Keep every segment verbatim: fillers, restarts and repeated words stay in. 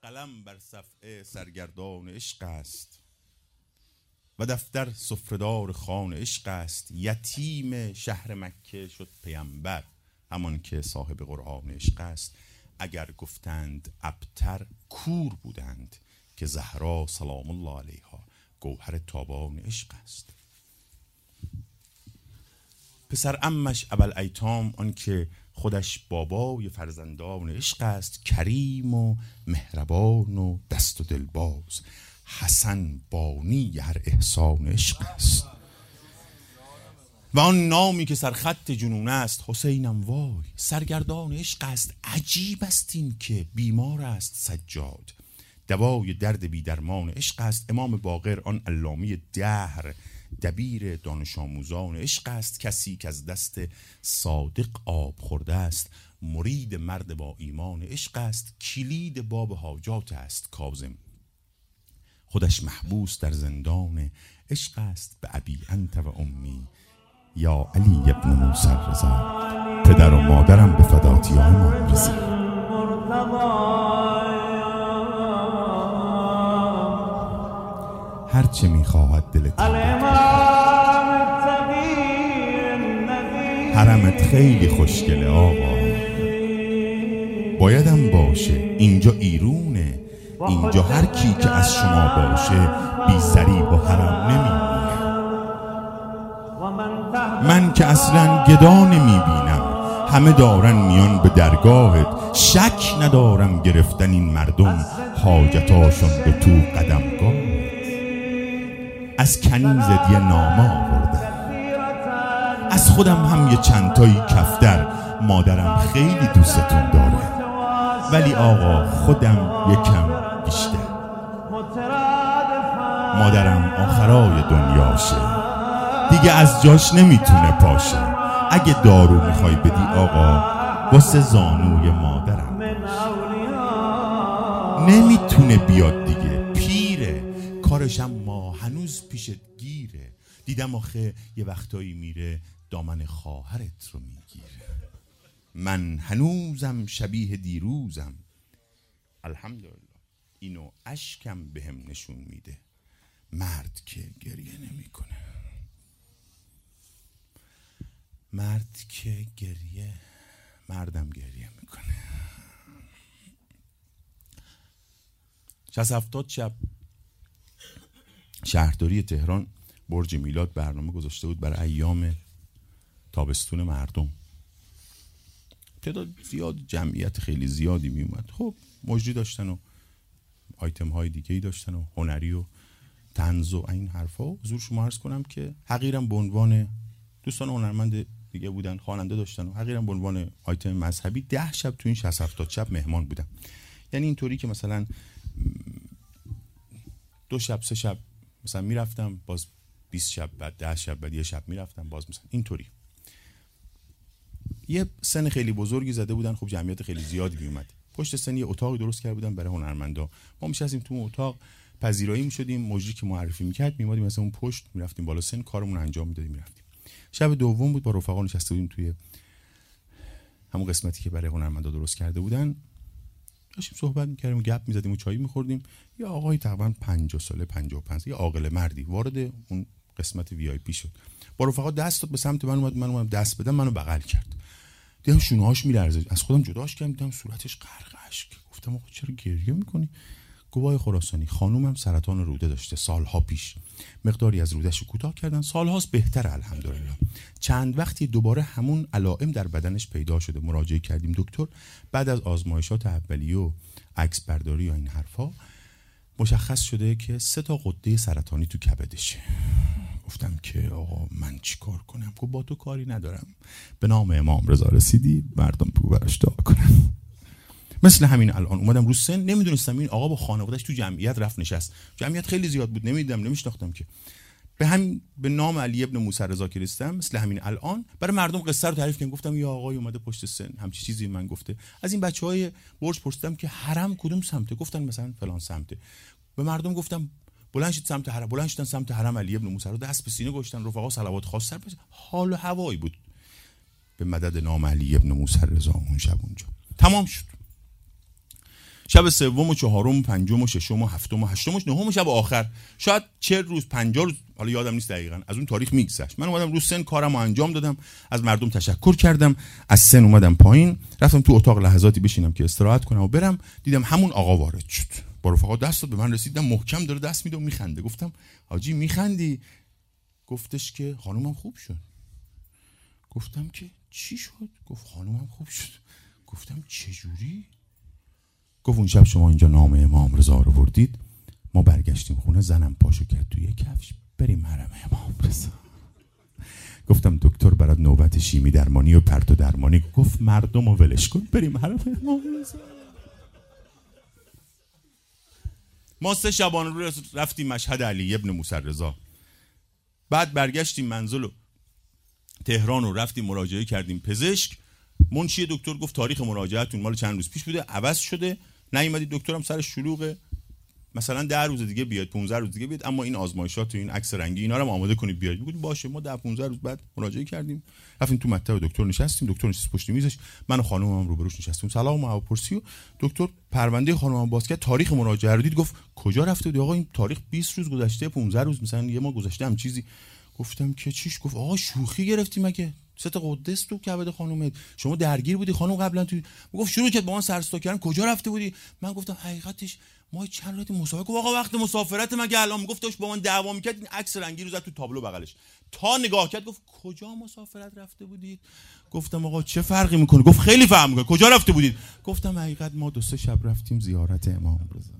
قلم بر صفحه سرگردان عشق است و دفتر سفره‌دار خوان عشق است. یتیم شهر مکه شد پیامبر، همان که صاحب قرآن عشق است. اگر گفتند ابتر کور بودند، که زهرا سلام الله علیها گوهر تابان عشق است. پسر عمش ابوالایتام، آن که خودش بابای فرزندان عشق است، کریم و مهربان و دست و دلباز، حسن بانی هر احسان عشق است. و آن نامی که سرخط جنون است، حسینم وای سرگردان عشق است. عجیب است این که بیمار است سجاد، دوای درد بی درمان عشق است. امام باقر آن علامی دهر، دبیر دانش آموزان عشق است. کسی که از دست صادق آب خورده است، مرید مرد با ایمان عشق است. کلید باب حاجات است کاظم، خودش محبوس در زندان عشق است. به ابی انت و امی یا علی ابن موسی رضا، پدر و مادرم به فدات یا امام رضا. هرچه میخواهد دلت، حرمت خیلی خوشگله آقا، بایدم باشه اینجا ایرونه، اینجا هر کی که از شما باشه بی سری با حرم نمیمونه. من که اصلا گدا نمیبینم، همه دارن میان به درگاهت. شک ندارم گرفتن این مردم حاجتاشون به تو قدمگاه. از کنیزت یه نامه آوردم، از خودم هم یه چندتایی کفتر. مادرم خیلی دوستتون داره، ولی آقا خودم یکم بیشتر. مادرم آخرای دنیاشه، دیگه از جاش نمیتونه پاشه. اگه دارو میخوای بدی آقا، واسه زانوی مادرم نمیتونه بیاد دیگه، پیره. کارشم ما هنوز پیشت گیره. دیدم آخه یه وقتایی میره دامن خواهرت رو میگیره. من هنوزم شبیه دیروزم، الحمدلله. اینو اشکم بهم نشون میده، مرد که گریه نمیکنه. مرد که گریه، مردم گریه میکنه. شصت هفتاد شب شهرداری تهران برج میلاد برنامه گذاشته بود برای ایام تابستون مردم. تعداد زیاد، جمعیت خیلی زیادی می اومد. خب مجری داشتن و آیتم های دیگه‌ای داشتن و هنری و طنز و این حرفا. حضور شما عرض کنم که حقیرم به عنوان دوستان هنرمند دیگه بودن، خواننده داشتن و حقیرم به عنوان آیتم مذهبی ده شب تو این شصت هفتاد شب مهمان بودم. یعنی اینطوری که مثلا دو شب سه شب مثلا میرفتم، باز بیست شب بعد ده شب بعد یه شب میرفتم، باز مثلا اینطوری. یه سن خیلی بزرگی زده بودن، خب جمعیت خیلی زیادی میومد. پشت سن یه اتاقی درست کرده بودن برای هنرمندا. ما میشستیم تو اون اتاق، پذیرایی میشدیم، مجری که معرفی میکرد میومدیم مثلا اون پشت، میرفتیم بالا سن، کارمون انجام میدادیم میرفتیم. شب دوم بود، با رفقا نشسته بودیم توی همون قسمتی که برای هنرمندا درست کرده بودن، داشتیم صحبت میکردیم و گپ میزدیم و چای میخوردیم. یه آقای تقریبا پنجاه ساله، پنجاه و پنج، یه عاقل مردی وارد اون قسمت وی آی پی شد. با رفقا دست داد به سمت من، اومد من اومد دست بدم، منو بغل کرد. دیدم شونه‌هاش میلرزه، از خودم جداش کردم، دیدم صورتش غرق اشک. گفتم آقا چرا گریه میکنی؟ گواه خراسانی، خانومم سرطان روده داشته سالها پیش، مقداری از رودهشو کوتاه کردن، سالهاست بهتره الحمدلله. چند وقتی دوباره همون علائم در بدنش پیدا شده، مراجعه کردیم دکتر. بعد از آزمایشات اولیه و عکس برداری و این حرفا مشخص شده که سه تا غده سرطانی تو کبدشه. گفتم که آقا من چیکار کنم؟ گفت با تو کاری ندارم، به نام امام رضا رسیدی، مردم بگو براش دعا کنم. مثل همین الان اومدم رو سن، نمیدونستم این آقا با خانواده‌اش تو جمعیت رفت نشست. جمعیت خیلی زیاد بود، نمیدیدم، نمیشناختم که. به همین به نام علی ابن موسی رضا که رسیدم، مثل همین الان برای مردم قصه رو تعریف کردم. گفتم یا آقای اومده پشت سن همچی چیزی من گفته. از این بچهای برج پرسیدم که حرم کدوم سمته؟ گفتن مثلا فلان سمته. به مردم گفتم بلند شید سمت حرم، بلند شدن سمت حرم علی ابن موسی رو، دست به سینه گشتن، رفقا صلوات خاص سر. حال و هوایی بود به مدد نام علی ابن موسی رضا اون شب اونجا. تمام شد. شب سوم و چهارم و پنجم و ششم و هفتم و هشتم و نهم و شب آخر، شاید چهل روز پنجاه روز، حالا یادم نیست دقیقاً، از اون تاریخ میگذشت. من اومدم رو سن کارمو انجام دادم، از مردم تشکر کردم، از سن اومدم پایین، رفتم تو اتاق لحظاتی بشینم که استراحت کنم و برم. دیدم همون آقا وارد شد، با رفقا دست داد به من، رسیدم محکم داره دست میده و میخنده. گفتم حاجی میخندی؟ گفتش که خانومم خوب شد. گفتم که چی شد؟ گفت خانومم خوب شد. گفتم چه جوری؟ گفت اون شب شما اینجا نامه امام رضا رو بردید، ما برگشتیم خونه، زنم پاشو کرد توی کفش، بریم حرم امام رضا. گفتم دکتر برات نوبت شیمی درمانی و پرتو درمانی. گفت مردم رو ولش کن، بریم حرم امام رضا. ما سه شبانه رو رفتیم مشهد علی ابن موسی رضا، بعد برگشتیم منزل و تهران و رفتیم مراجعه کردیم پزشک. منشی دکتر گفت تاریخ مراجعتون مال چند روز پیش بوده، عوض شده، نیومدید. دکترم سر شلوغه، مثلا ده روز دیگه بیاد، پانزده روز دیگه بیاد، اما این آزمایشات و این عکس رنگی اینا رو آماده کنید بیاید. میگفتیم باشه. ما ده پانزده روز بعد مراجعه کردیم، رفتیم تو مطب دکتر نشستیم، دکتر نشست پشت میزش، من و خانومم روبروش نشستیم، سلام و پرسی و دکتر پرونده خانومم باز کرد، تاریخ مراجعه رو دید، گفت کجا رفته بودی آقا؟ این تاریخ بیست روز گذشته، پانزده روز، مثلا یه ماه گذشته هم چیزی. گفتم که چیش؟ گفت آقا شوخی گرفتی مگه؟ ست قدس تو کبد خانومت، شما درگیر بودی خانم قبلا تو. گفت شروع کرد با من سرستا کردن، کجا رفته بودی؟ من گفتم حقیقتش ما چند روز مسافرت. گفت آقا وقت مسافرت مگه الان؟ گفت داش با من دعوا میکرد، این عکس رنگی رو زد تو تابلو بغلش، تا نگاه کرد گفت کجا مسافرت رفته بودید؟ گفتم آقا چه فرقی میکنه؟ گفت خیلی فرق میکنه، کجا رفته بودید؟ گفتم حقیقت ما دو سه شب رفتیم زیارت امام رضا.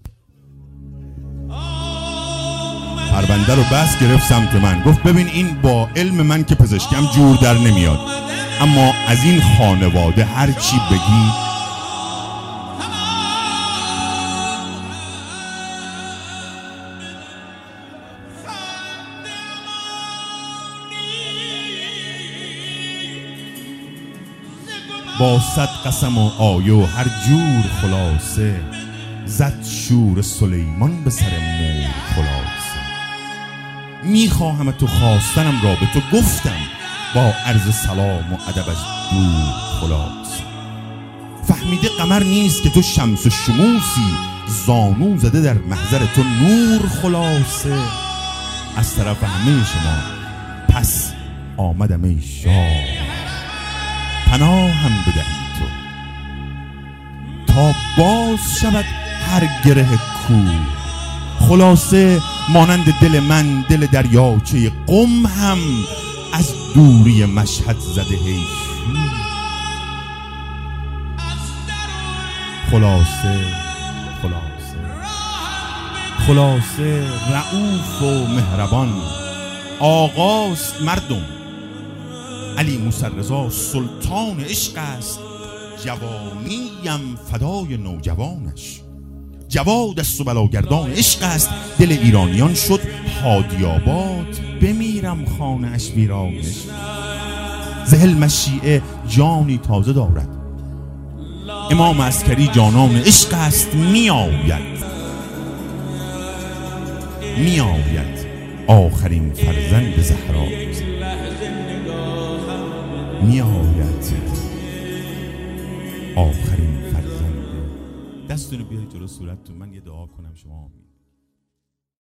پرونده رو بس گرفت سمت من، گفت ببین این با علم من که پزشکم جور در نمیاد، اما از این خانواده هر چی بگی با صد قسم و آیه و هر جور خلاصه، زد شور سلیمان به سر مور خلاصه. میخواهم تو خواستنم را به تو گفتم، با عرض سلام و ادب از دور خلاصه. فهمیده قمر نیست که تو شمس و شموسی، زانو زده در محضر تو نور خلاصه. از طرف همه شما پس آمدم ای شاه، پناه هم بدهی تو تا باز شود هر گره کو. خلاصه مانند دل من دل دریاچه قم هم، از دوری مشهد زده هی شو. خلاصه خلاصه خلاصه رؤوف و مهربان، آقاست مردم علی موسی رضا سلطان عشق است. جوانیم فدای نوجوانش، جواد است و بلاگردان عشق است. دل ایرانیان شد هادی آباد، بمیرم خانه اش ویرانش. زهل مشیعه جانی تازه دارد، امام عسکری جانان عشق است. می آید می آید آخرین فرزند زهرا، می آید آخرین فرزند. دستونو بیارید جلو صورتتون، من یه دعا کنم شما آمین.